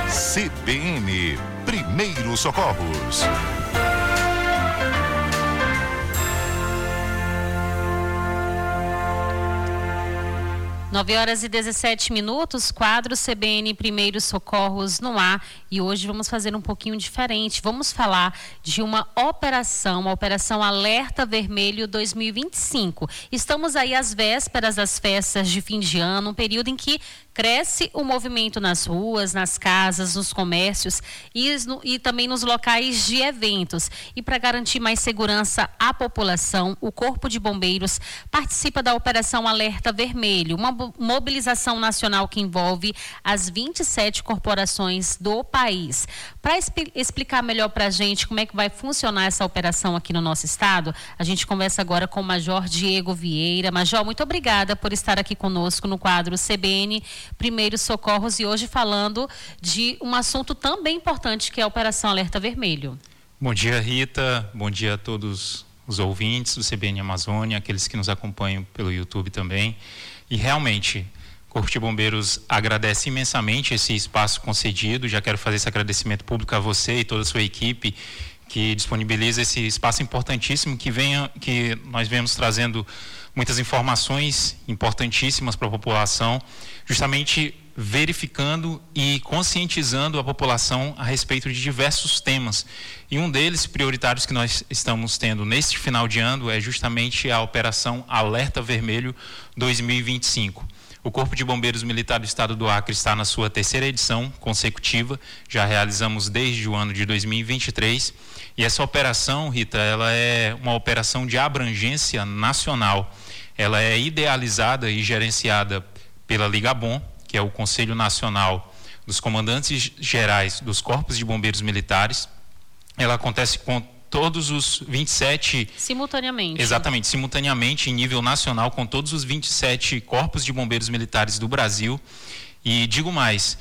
CBN Primeiros Socorros. 9h17, quadro CBN Primeiros Socorros no ar, e hoje vamos fazer um pouquinho diferente. Vamos falar de uma operação Alerta Vermelho 2025. Estamos aí às vésperas das festas de fim de ano, um período em que cresce o movimento nas ruas, nas casas, nos comércios e também nos locais de eventos. E para garantir mais segurança à população, o Corpo de Bombeiros participa da Operação Alerta Vermelho, uma mobilização nacional que envolve as 27 corporações do país. Para explicar melhor para a gente como é que vai funcionar essa operação aqui no nosso estado, a gente conversa agora com o Major Diego Vieira. Major, muito obrigada por estar aqui conosco no quadro CBN Primeiros Socorros, e hoje falando de um assunto também importante, que é a Operação Alerta Vermelho. Bom dia, Rita. Bom dia a todos os ouvintes do CBN Amazônia, aqueles que nos acompanham pelo YouTube também. E realmente, o Corpo de Bombeiros agradece imensamente esse espaço concedido. Já quero fazer esse agradecimento público a você e toda a sua equipe que disponibiliza esse espaço importantíssimo que nós vemos trazendo muitas informações importantíssimas para a população, justamente verificando e conscientizando a população a respeito de diversos temas. E um deles, prioritários, que nós estamos tendo neste final de ano é justamente a Operação Alerta Vermelho 2025. O Corpo de Bombeiros Militar do Estado do Acre está na sua 3ª edição consecutiva, já realizamos desde o ano de 2023, e essa operação, Rita, ela é uma operação de abrangência nacional. Ela é idealizada e gerenciada pela Ligabom, que é o Conselho Nacional dos Comandantes Gerais dos Corpos de Bombeiros Militares. Ela acontece com todos os 27... Simultaneamente. Exatamente, simultaneamente em nível nacional, com todos os 27 Corpos de Bombeiros Militares do Brasil. E digo mais,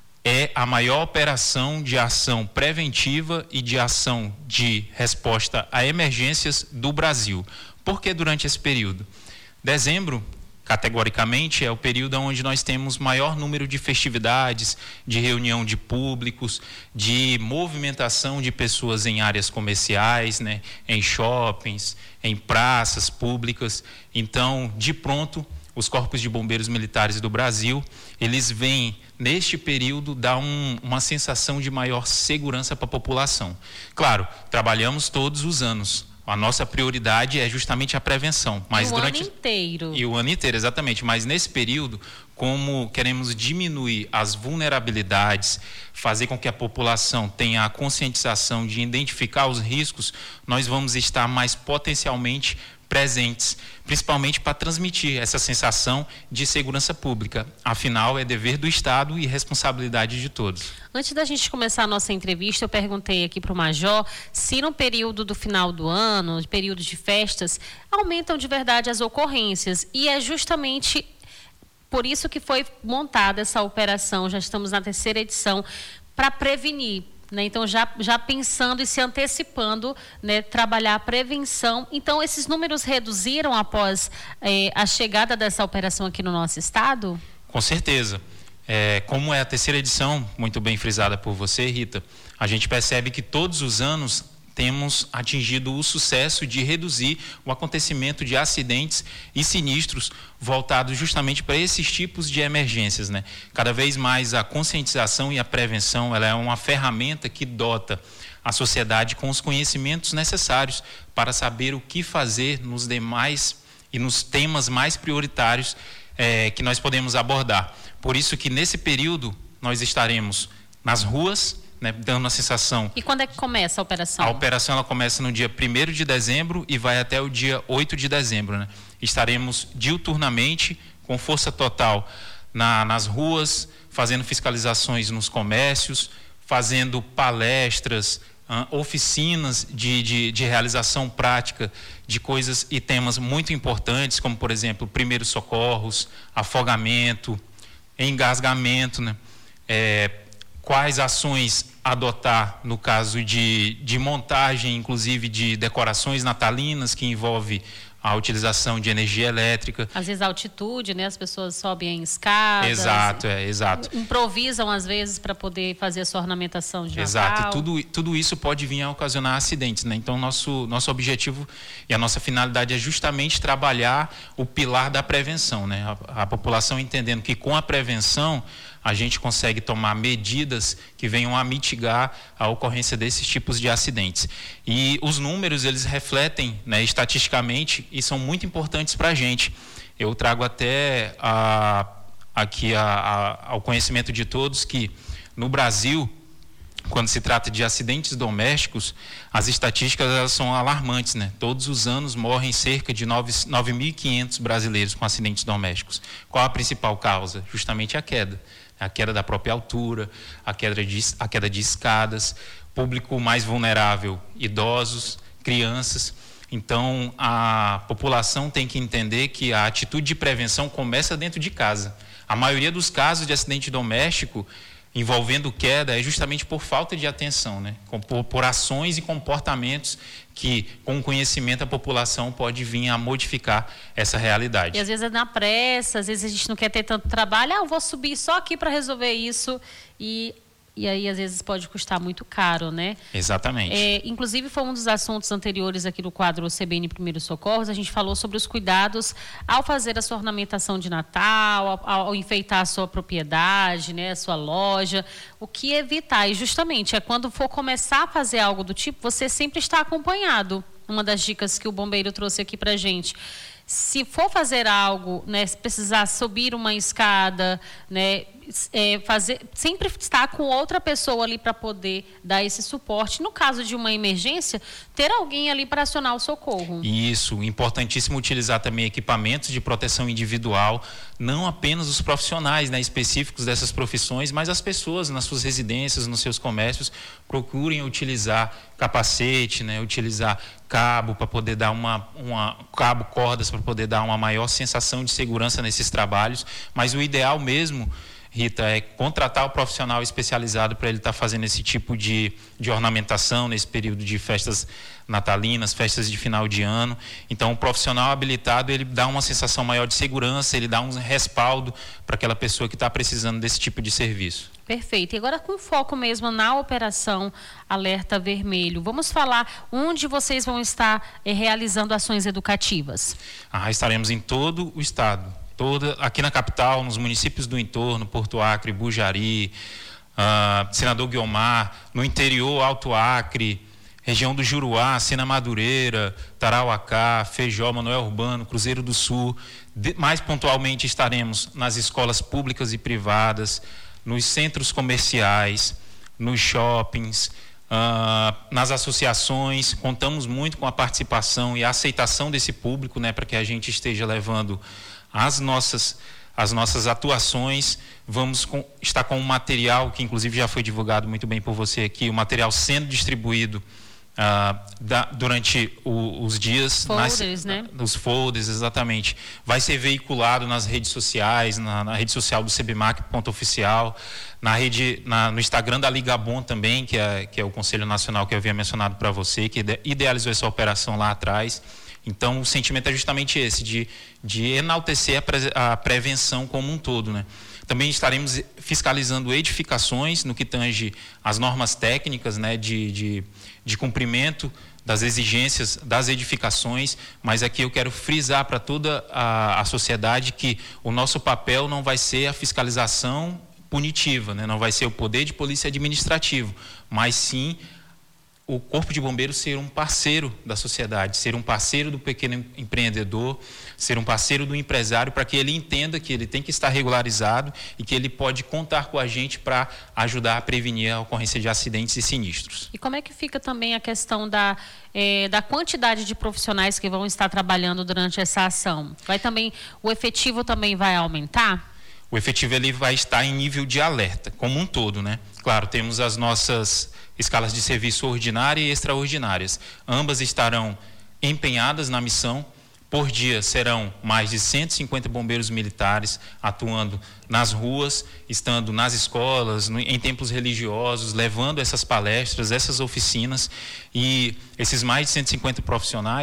é a maior operação de ação preventiva e de ação de resposta a emergências do Brasil. Por que durante esse período? Dezembro, categoricamente, é o período onde nós temos maior número de festividades, de reunião de públicos, de movimentação de pessoas em áreas comerciais, né, em shoppings, em praças públicas. Então, de pronto, os Corpos de Bombeiros Militares do Brasil, eles vêm, neste período, dar uma sensação de maior segurança para a população. Claro, trabalhamos todos os anos. A nossa prioridade é justamente a prevenção. Mas ano inteiro. E o ano inteiro, exatamente. Mas nesse período, como queremos diminuir as vulnerabilidades, fazer com que a população tenha a conscientização de identificar os riscos, nós vamos estar mais potencialmente presentes, principalmente para transmitir essa sensação de segurança pública. Afinal, é dever do Estado e responsabilidade de todos. Antes da gente começar a nossa entrevista, eu perguntei aqui para o Major se no período do final do ano, período de festas, aumentam de verdade as ocorrências. E é justamente por isso que foi montada essa operação, já estamos na 3ª edição, para prevenir. Então, já pensando e se antecipando, né, trabalhar a prevenção. Então, esses números reduziram após a chegada dessa operação aqui no nosso estado? Com certeza. Como é a 3ª edição, muito bem frisada por você, Rita, a gente percebe que todos os anos temos atingido o sucesso de reduzir o acontecimento de acidentes e sinistros voltados justamente para esses tipos de emergências, né? Cada vez mais a conscientização e a prevenção, ela é uma ferramenta que dota a sociedade com os conhecimentos necessários para saber o que fazer nos demais e nos temas mais prioritários que nós podemos abordar. Por isso que nesse período nós estaremos nas ruas, né, dando a sensação... E quando é que começa a operação? A operação ela começa no dia 1º de dezembro e vai até o dia 8 de dezembro. Né? Estaremos diuturnamente, com força total, nas ruas, fazendo fiscalizações nos comércios, fazendo palestras, oficinas de realização prática de coisas e temas muito importantes, como, por exemplo, primeiros socorros, afogamento, engasgamento, né? Quais ações adotar no caso de montagem, inclusive de decorações natalinas, que envolve a utilização de energia elétrica. Às vezes a altitude, né? As pessoas sobem em escadas. Exato, exato. Improvisam às vezes para poder fazer a sua ornamentação de Natal. Exato, e tudo isso pode vir a ocasionar acidentes, né? Então nosso objetivo e a nossa finalidade é justamente trabalhar o pilar da prevenção, né? A população entendendo que com a prevenção a gente consegue tomar medidas que venham a mitigar a ocorrência desses tipos de acidentes. E os números, eles refletem, né, estatisticamente, e são muito importantes para a gente. Eu trago até aqui ao conhecimento de todos que, no Brasil, quando se trata de acidentes domésticos, as estatísticas elas são alarmantes, né? Todos os anos morrem cerca de 9.500 brasileiros com acidentes domésticos. Qual a principal causa? Justamente a queda da própria altura, a queda de escadas, público mais vulnerável, idosos, crianças. Então, a população tem que entender que a atitude de prevenção começa dentro de casa. A maioria dos casos de acidente doméstico envolvendo queda é justamente por falta de atenção, né? Por ações e comportamentos que, com o conhecimento, a população pode vir a modificar essa realidade. E às vezes é na pressa, às vezes a gente não quer ter tanto trabalho, eu vou subir só aqui para resolver isso e aí às vezes pode custar muito caro, né? Exatamente. Inclusive foi um dos assuntos anteriores aqui do quadro CBN Primeiros Socorros, a gente falou sobre os cuidados ao fazer a sua ornamentação de Natal, ao enfeitar a sua propriedade, né, a sua loja, o que evitar. E justamente quando for começar a fazer algo do tipo, você sempre está acompanhado. Uma das dicas que o bombeiro trouxe aqui pra gente. Se for fazer algo, né, se precisar subir uma escada, né, sempre estar com outra pessoa ali para poder dar esse suporte. No caso de uma emergência, ter alguém ali para acionar o socorro. Isso, importantíssimo utilizar também equipamentos de proteção individual, não apenas os profissionais, né, específicos dessas profissões, mas as pessoas nas suas residências, nos seus comércios, procurem utilizar capacete, né, utilizar cabo para poder dar cordas para poder dar uma maior sensação de segurança nesses trabalhos, mas o ideal mesmo, Rita, é contratar o profissional especializado para ele estar fazendo esse tipo de ornamentação nesse período de festas natalinas, festas de final de ano. Então, o profissional habilitado, ele dá uma sensação maior de segurança, ele dá um respaldo para aquela pessoa que está precisando desse tipo de serviço. Perfeito. E agora com foco mesmo na operação Alerta Vermelho, vamos falar onde vocês vão estar realizando ações educativas. Estaremos em todo o estado. Aqui na capital, nos municípios do entorno, Porto Acre, Bujari, Senador Guiomar, no interior, Alto Acre, região do Juruá, Sena Madureira, Tarauacá, Feijó, Manoel Urbano, Cruzeiro do Sul. Mais pontualmente estaremos nas escolas públicas e privadas, nos centros comerciais, nos shoppings, nas associações. Contamos muito com a participação e a aceitação desse público, né, para que a gente esteja levando as nossas atuações. Vamos estar com um material que inclusive já foi divulgado muito bem por você aqui, o material sendo distribuído durante os dias. Folders, né? Os folders, exatamente. Vai ser veiculado nas redes sociais, na rede social do CBMAC, @oficial, no Instagram da Ligabon também, que é o Conselho Nacional que eu havia mencionado para você, que idealizou essa operação lá atrás. Então, o sentimento é justamente esse, de enaltecer a prevenção como um todo, né? Também estaremos fiscalizando edificações no que tange as normas técnicas, né, de cumprimento das exigências das edificações, mas aqui eu quero frisar para toda a sociedade que o nosso papel não vai ser a fiscalização punitiva, né? Não vai ser o poder de polícia administrativo, mas sim o Corpo de Bombeiros ser um parceiro da sociedade, ser um parceiro do pequeno empreendedor, ser um parceiro do empresário, para que ele entenda que ele tem que estar regularizado e que ele pode contar com a gente para ajudar a prevenir a ocorrência de acidentes e sinistros. E como é que fica também a questão da quantidade de profissionais que vão estar trabalhando durante essa ação? O efetivo também vai aumentar? O efetivo ele vai estar em nível de alerta, como um todo, né? Claro, temos as nossas escalas de serviço ordinária e extraordinárias. Ambas estarão empenhadas na missão. Por dia serão mais de 150 bombeiros militares atuando nas ruas, estando nas escolas, em templos religiosos, levando essas palestras, essas oficinas. E esses mais de 150 profissionais,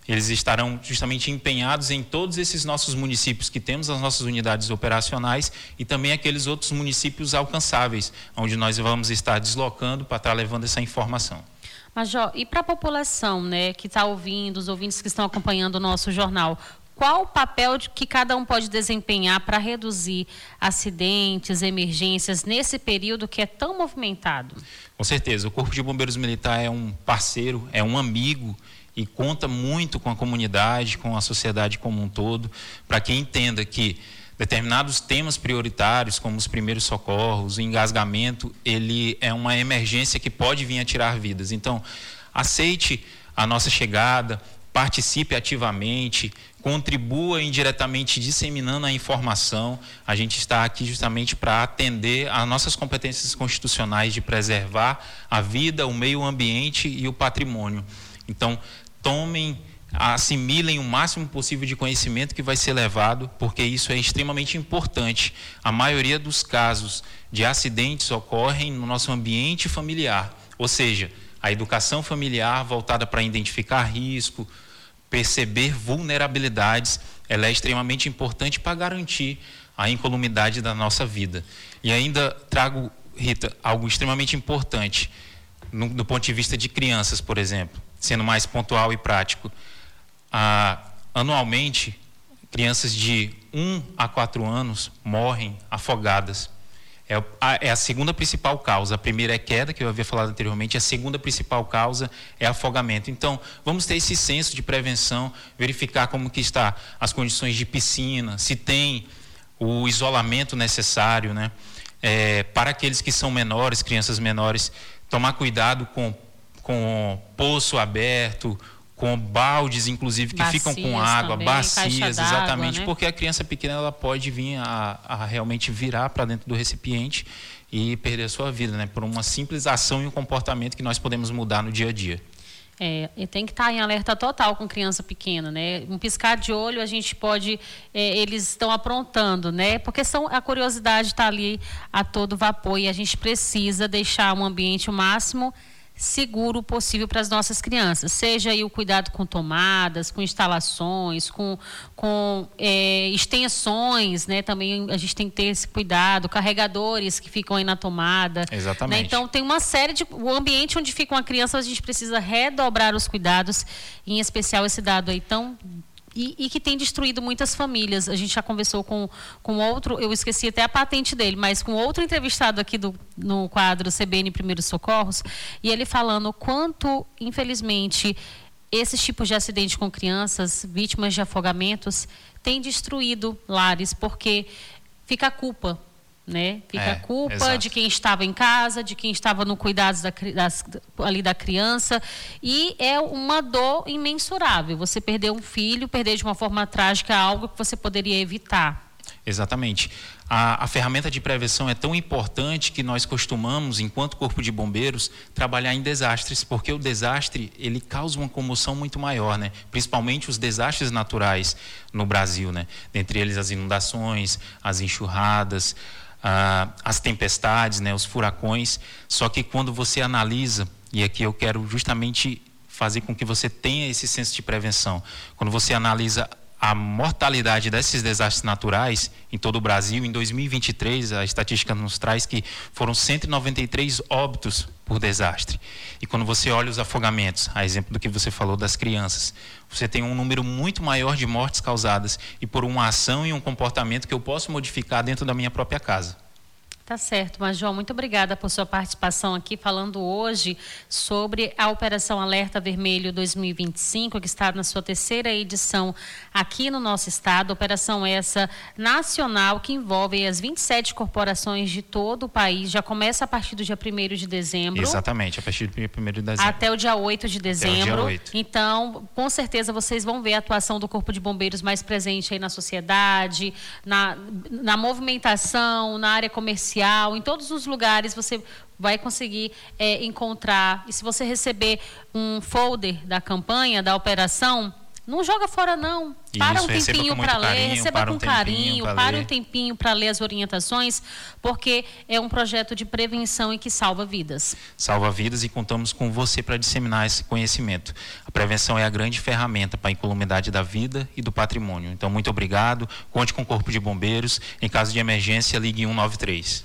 Eles estarão justamente empenhados em todos esses nossos municípios que temos as nossas unidades operacionais e também aqueles outros municípios alcançáveis, onde nós vamos estar deslocando para estar levando essa informação. Major, e para a população, né, que está ouvindo, os ouvintes que estão acompanhando o nosso jornal, qual o papel que cada um pode desempenhar para reduzir acidentes, emergências nesse período que é tão movimentado? Com certeza, o Corpo de Bombeiros Militar é um parceiro, é um amigo e conta muito com a comunidade, com a sociedade como um todo, para que entenda que determinados temas prioritários, como os primeiros socorros, o engasgamento, ele é uma emergência que pode vir a tirar vidas. Então, aceite a nossa chegada, participe ativamente, contribua indiretamente disseminando a informação. A gente está aqui justamente para atender às nossas competências constitucionais de preservar a vida, o meio ambiente e o patrimônio. Então, assimilem o máximo possível de conhecimento que vai ser levado, porque isso é extremamente importante. A maioria dos casos de acidentes ocorrem no nosso ambiente familiar, ou seja, a educação familiar voltada para identificar risco, perceber vulnerabilidades, ela é extremamente importante para garantir a incolumidade da nossa vida. E ainda trago, Rita, algo extremamente importante, do ponto de vista de crianças, por exemplo, sendo mais pontual e prático. Anualmente, crianças de 1 a 4 anos morrem afogadas. É a segunda principal causa. A primeira é queda, que eu havia falado anteriormente. A segunda principal causa é afogamento. Então, vamos ter esse senso de prevenção, verificar como que está as condições de piscina, se tem o isolamento necessário, né? Para aqueles que são menores, crianças menores, tomar cuidado com poço aberto, com baldes, inclusive, que bacias ficam com água, também, bacias, exatamente, né? porque a criança pequena ela pode vir a realmente virar para dentro do recipiente e perder a sua vida, né? Por uma simples ação e um comportamento que nós podemos mudar no dia a dia. E tem que estar em alerta total com criança pequena, né? Um piscar de olho a gente pode, eles estão aprontando, né? Porque a curiosidade está ali a todo vapor e a gente precisa deixar um ambiente o máximo seguro possível para as nossas crianças, seja aí o cuidado com tomadas, com instalações, com extensões, né? Também a gente tem que ter esse cuidado, carregadores que ficam aí na tomada. Exatamente. Né? Então tem uma série o ambiente onde fica uma criança, a gente precisa redobrar os cuidados, em especial esse dado aí tão e que tem destruído muitas famílias. A gente já conversou com outro, eu esqueci até a patente dele, mas com outro entrevistado aqui no quadro CBN Primeiros Socorros, e ele falando o quanto, infelizmente, esses tipos de acidente com crianças, vítimas de afogamentos, têm destruído lares, porque fica a culpa, né? Fica a culpa exato. De quem estava em casa, de quem estava no cuidado ali da criança, e é uma dor imensurável. Você perder um filho, perder de uma forma trágica algo que você poderia evitar. Exatamente. A ferramenta de prevenção é tão importante que nós costumamos, enquanto Corpo de Bombeiros, trabalhar em desastres, porque o desastre ele causa uma comoção muito maior, né? Principalmente os desastres naturais no Brasil, né? Dentre eles as inundações, as enxurradas, as tempestades, né? Os furacões. Só que quando você analisa, e aqui eu quero justamente fazer com que você tenha esse senso de prevenção, quando você analisa a mortalidade desses desastres naturais em todo o Brasil, em 2023, a estatística nos traz que foram 193 óbitos por desastre. E quando você olha os afogamentos, a exemplo do que você falou das crianças, você tem um número muito maior de mortes causadas e por uma ação e um comportamento que eu posso modificar dentro da minha própria casa. Tá certo, Major, muito obrigada por sua participação aqui, falando hoje sobre a Operação Alerta Vermelho 2025, que está na sua 3ª edição aqui no nosso estado. Operação essa nacional que envolve as 27 corporações de todo o país. Já começa a partir do dia 1º de dezembro. Exatamente, a partir do 1º de dezembro. Até o dia 8 de dezembro. Até o dia 8. Então, com certeza vocês vão ver a atuação do Corpo de Bombeiros mais presente aí na sociedade, na movimentação, na área comercial. Em todos os lugares você vai conseguir encontrar. E se você receber um folder da campanha, da operação, Não joga fora, não. Para um tempinho para ler, receba com carinho, para um tempinho para ler as orientações, porque é um projeto de prevenção e que salva vidas. Salva vidas, e contamos com você para disseminar esse conhecimento. A prevenção é a grande ferramenta para a incolumidade da vida e do patrimônio. Então, muito obrigado. Conte com o Corpo de Bombeiros. Em caso de emergência, ligue 193.